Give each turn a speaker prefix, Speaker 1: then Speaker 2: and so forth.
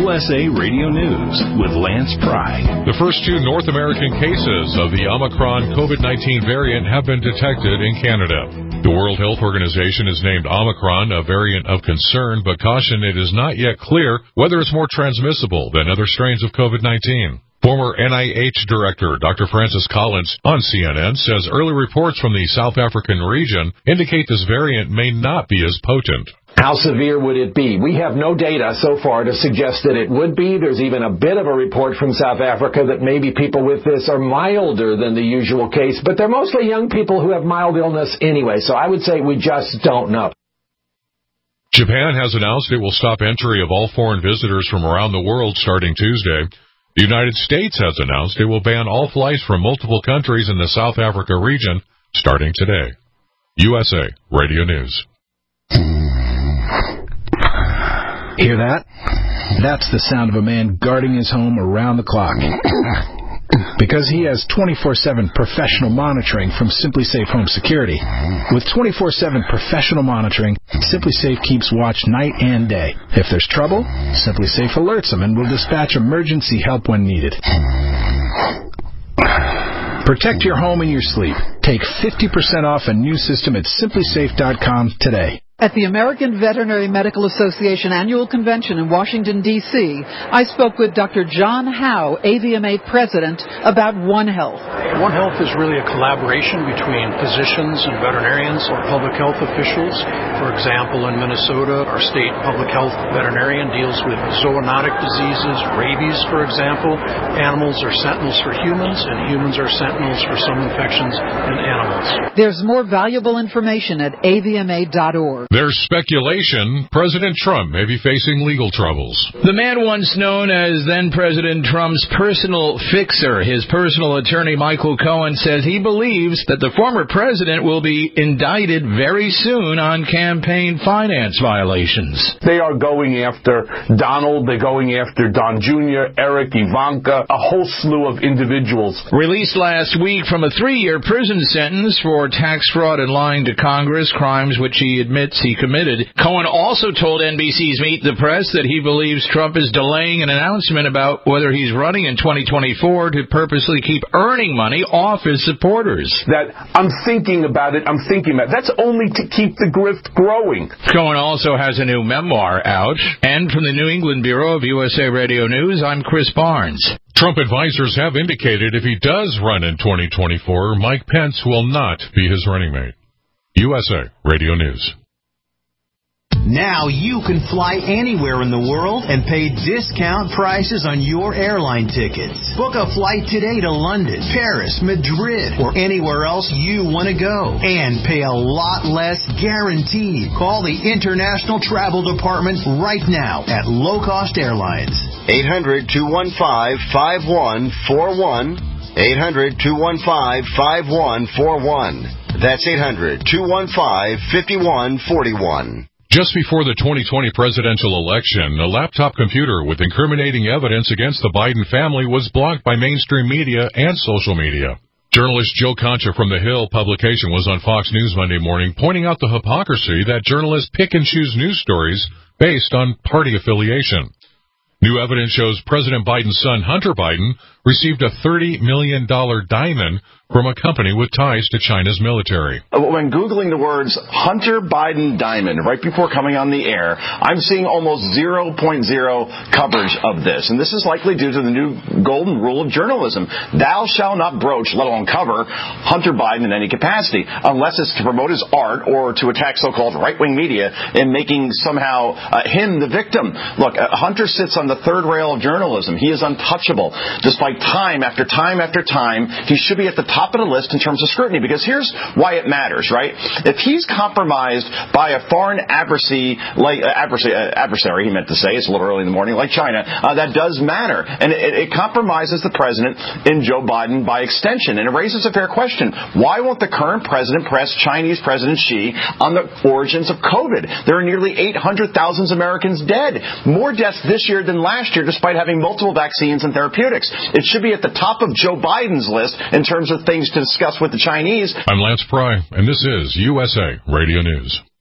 Speaker 1: USA Radio News with Lance Pry.
Speaker 2: The first two North American cases of the Omicron COVID-19 variant have been detected in Canada. The World Health Organization has named Omicron a variant of concern, but cautioned it is not yet clear whether it's more transmissible than other strains of COVID-19. Former NIH Director Dr. Francis Collins on CNN says early reports from the South African region indicate this variant may not be as potent.
Speaker 3: How severe would it be? We have no data so far to suggest that it would be. There's even a bit of a report from South Africa that maybe people with this are milder than the usual case, but they're mostly young people who have mild illness anyway, so I would say we just don't know.
Speaker 2: Japan has announced it will stop entry of all foreign visitors from around the world starting Tuesday. The United States has announced it will ban all flights from multiple countries in the South Africa region starting today. USA Radio News.
Speaker 4: Hear that? That's the sound of a man guarding his home around the clock. Because he has 24/7 professional monitoring from SimpliSafe Home Security. With 24/7 professional monitoring, SimpliSafe keeps watch night and day. If there's trouble, SimpliSafe alerts them and will dispatch emergency help when needed. Protect your home and your sleep. Take 50% off a new system at SimpliSafe.com today.
Speaker 5: At the American Veterinary Medical Association Annual Convention in Washington, D.C., I spoke with Dr. John Howe, AVMA President, about One Health.
Speaker 6: One Health is really a collaboration between physicians and veterinarians or public health officials. For example, in Minnesota, our state public health veterinarian deals with zoonotic diseases, rabies, for example. Animals are sentinels for humans, and humans are sentinels for some infections in animals.
Speaker 5: There's more valuable information at avma.org.
Speaker 2: There's speculation President Trump may be facing legal troubles.
Speaker 7: The man once known as then-President Trump's personal fixer, his personal attorney Michael Cohen, says he believes that the former president will be indicted very soon on campaign finance violations.
Speaker 8: They are going after Donald, they're going after Don Jr., Eric, Ivanka, a whole slew of individuals.
Speaker 7: Released last week from a 3-year prison sentence for tax fraud and lying to Congress, crimes which he admits he committed. Cohen also told NBC's Meet the Press that he believes Trump is delaying an announcement about whether he's running in 2024 to purposely keep earning money off his supporters.
Speaker 8: That I'm thinking about it. That's only to keep the grift growing.
Speaker 7: Cohen also has a new memoir out. And from the New England Bureau of USA Radio News, I'm Chris Barnes.
Speaker 2: Trump advisors have indicated if he does run in 2024, Mike Pence will not be his running mate. USA Radio News.
Speaker 9: Now you can fly anywhere in the world and pay discount prices on your airline tickets. Book a flight today to London, Paris, Madrid, or anywhere else you want to go. And pay a lot less guaranteed. Call the International Travel Department right now at Low Cost Airlines.
Speaker 10: 800-215-5141. 800-215-5141. That's 800-215-5141.
Speaker 2: Just before the 2020 presidential election, a laptop computer with incriminating evidence against the Biden family was blocked by mainstream media and social media. Journalist Joe Concha from The Hill publication was on Fox News Monday morning, pointing out the hypocrisy that journalists pick and choose news stories based on party affiliation. New evidence shows President Biden's son, Hunter Biden, received a $30 million diamond from a company with ties to China's military.
Speaker 11: When Googling the words Hunter Biden diamond right before coming on the air, I'm seeing almost 0.0 coverage of this. And this is likely due to the new golden rule of journalism. Thou shalt not broach, let alone cover, Hunter Biden in any capacity, unless it's to promote his art or to attack so-called right-wing media and making somehow him the victim. Look, Hunter sits on the third rail of journalism. He is untouchable. Despite time after time after time, he should be at the top of the list in terms of scrutiny, because here's why it matters, right? If he's compromised by a foreign adversary, he meant to say, it's a little early in the morning, like China, that does matter. And it compromises the president and Joe Biden by extension. And it raises a fair question. Why won't the current president press Chinese President Xi on the origins of COVID? There are nearly 800,000 Americans dead. More deaths this year than last year, despite having multiple vaccines and therapeutics. It should be at the top of Joe Biden's list in terms of things to discuss with the Chinese.
Speaker 2: I'm Lance Pry, and this is USA Radio News.